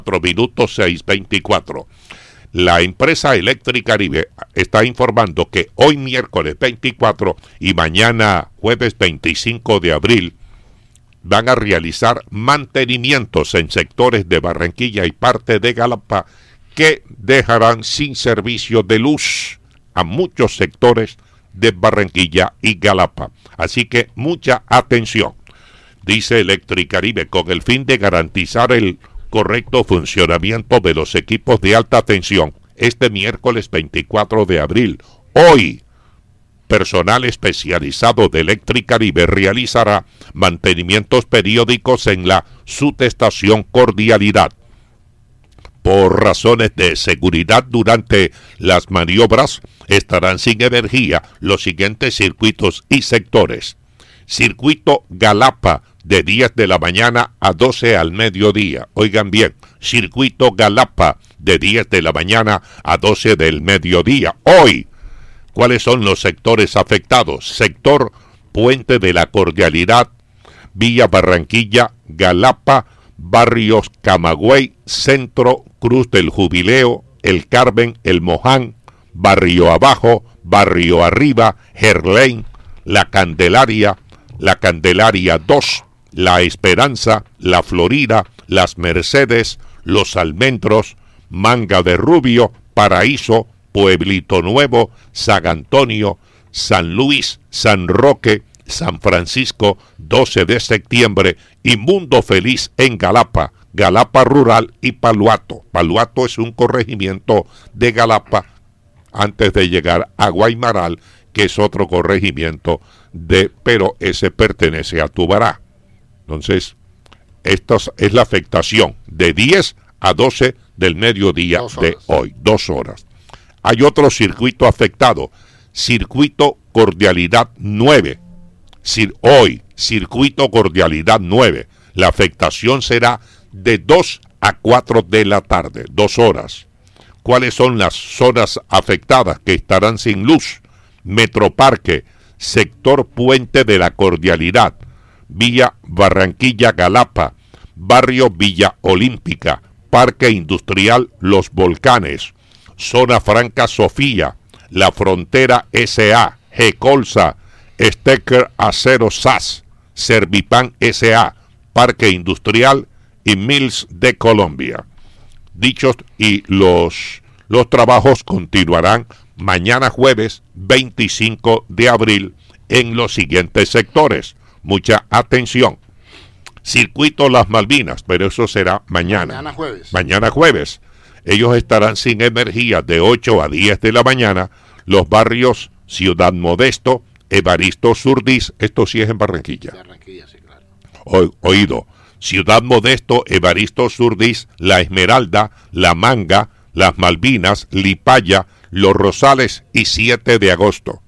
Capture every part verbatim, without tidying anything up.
minutos seis veinticuatro. La empresa Electric Caribe está informando que hoy miércoles veinticuatro y mañana jueves veinticinco de abril van a realizar mantenimientos en sectores de Barranquilla y parte de Galapa que dejarán sin servicio de luz a muchos sectores de Barranquilla y Galapa. Así que mucha atención. Dice Electric Caribe, con el fin de garantizar el correcto funcionamiento de los equipos de alta tensión, este miércoles veinticuatro de abril, hoy, personal especializado de Electric Caribe realizará mantenimientos periódicos en la subestación Cordialidad. Por razones de seguridad durante las maniobras, estarán sin energía los siguientes circuitos y sectores. Circuito Galapa, de diez de la mañana a doce al mediodía. Oigan bien, Circuito Galapa, de diez de la mañana a doce del mediodía. Hoy, ¿cuáles son los sectores afectados? Sector Puente de la Cordialidad, Villa Barranquilla, Galapa, Barrios Camagüey, Centro, Cruz del Jubileo, El Carmen, El Moján, Barrio Abajo, Barrio Arriba, Gerlain, La Candelaria, La Candelaria dos, La Esperanza, La Florida, Las Mercedes, Los Almendros, Manga de Rubio, Paraíso, Pueblito Nuevo, San Antonio, San Luis, San Roque, San Francisco, doce de septiembre y Mundo Feliz en Galapa, Galapa Rural y Paluato. Paluato es un corregimiento de Galapa antes de llegar a Guaymaral, que es otro corregimiento de, pero ese pertenece a Tubará. Entonces, esta es la afectación de diez a doce del mediodía de hoy, dos horas. Hay otro circuito afectado, Circuito Cordialidad nueve. Cir- hoy, Circuito Cordialidad nueve. La afectación será de dos a cuatro de la tarde, dos horas. ¿Cuáles son las zonas afectadas que estarán sin luz? Metroparque, sector Puente de la Cordialidad, Villa Barranquilla Galapa, Barrio Villa Olímpica, Parque Industrial Los Volcanes, Zona Franca Sofía, La Frontera S A, G-Colsa, Stecker Acero S A S, Servipan S A, Parque Industrial y Mills de Colombia. Dichos y los, los trabajos continuarán mañana jueves veinticinco de abril en los siguientes sectores. Mucha atención. Circuito Las Malvinas, pero eso será mañana. Mañana jueves. Mañana jueves. Ellos estarán sin energía de ocho a diez de la mañana. Los barrios Ciudad Modesto, Evaristo Surdís, esto sí es en Barranquilla. Barranquilla, sí, claro. O, oído. Ciudad Modesto, Evaristo Surdís, La Esmeralda, La Manga, Las Malvinas, Lipaya, Los Rosales y siete de agosto.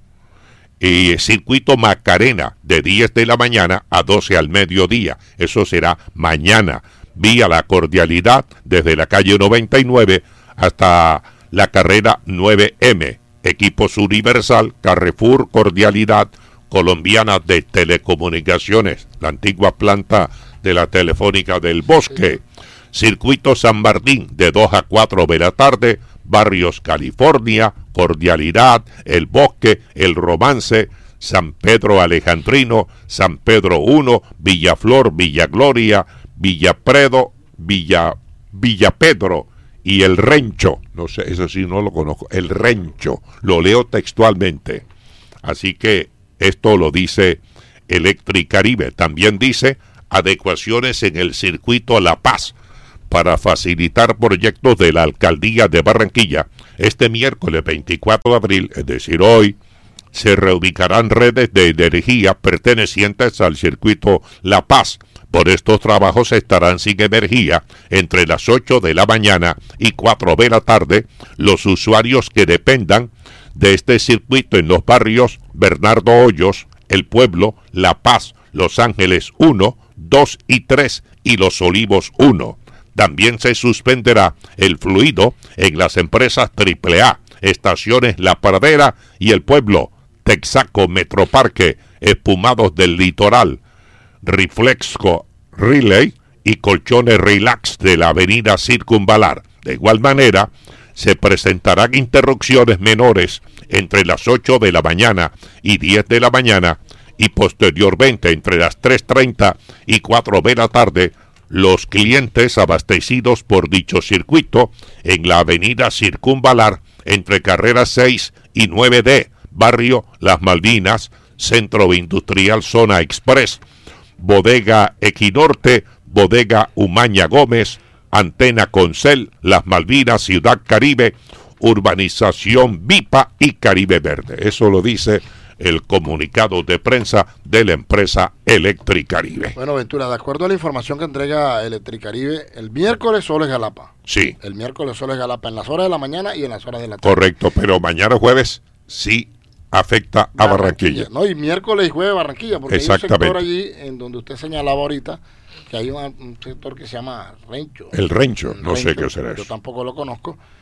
Y Circuito Macarena, de diez de la mañana a doce al mediodía. Eso será mañana. Vía La Cordialidad, desde la calle noventa y nueve hasta la carrera nueve eme. Equipos Universal, Carrefour, Cordialidad, Colombiana de Telecomunicaciones, la antigua planta de la Telefónica del Bosque. Circuito San Martín, de dos a cuatro de la tarde, Barrios California, Cordialidad, El Bosque, El Romance, San Pedro Alejandrino, San Pedro uno, Villaflor, Villa Gloria, Villa Predo, Villa, Villa Pedro y El Rencho. No sé, eso sí no lo conozco. El Rencho, lo leo textualmente. Así que esto lo dice Electric Caribe. También dice adecuaciones en el circuito La Paz para facilitar proyectos de la Alcaldía de Barranquilla. Este miércoles veinticuatro de abril, es decir, hoy, se reubicarán redes de energía pertenecientes al circuito La Paz. Por estos trabajos estarán sin energía entre las ocho de la mañana y cuatro de la tarde los usuarios que dependan de este circuito en los barrios Bernardo Hoyos, El Pueblo, La Paz, Los Ángeles uno, dos y tres y Los Olivos uno. También se suspenderá el fluido en las empresas triple A, Estaciones La Pradera y El Pueblo, Texaco, Metroparque, Espumados del Litoral, Reflexco Relay y colchones relax de la avenida Circunvalar. De igual manera, se presentarán interrupciones menores entre las ocho de la mañana y diez de la mañana y posteriormente entre las tres treinta y cuatro de la tarde. Los clientes abastecidos por dicho circuito en la avenida Circunvalar entre carreras seis y nueve D, barrio Las Malvinas, Centro Industrial Zona Express, Bodega Equinorte, Bodega Umaña Gómez, Antena Concel, Las Malvinas, Ciudad Caribe, Urbanización Vipa y Caribe Verde. Eso lo dice el comunicado de prensa de la empresa Electricaribe. Bueno, Ventura, de acuerdo a la información que entrega Electricaribe, el miércoles solo es Galapa. Sí. El miércoles solo es Galapa en las horas de la mañana y en las horas de la tarde. Correcto, pero mañana jueves sí afecta a Barranquilla. Barranquilla. No, y miércoles y jueves Barranquilla, porque hay un sector allí en donde usted señalaba ahorita que hay un, un sector que se llama Rencho. El Rencho, el no Rencho, sé qué será yo eso. tampoco lo conozco,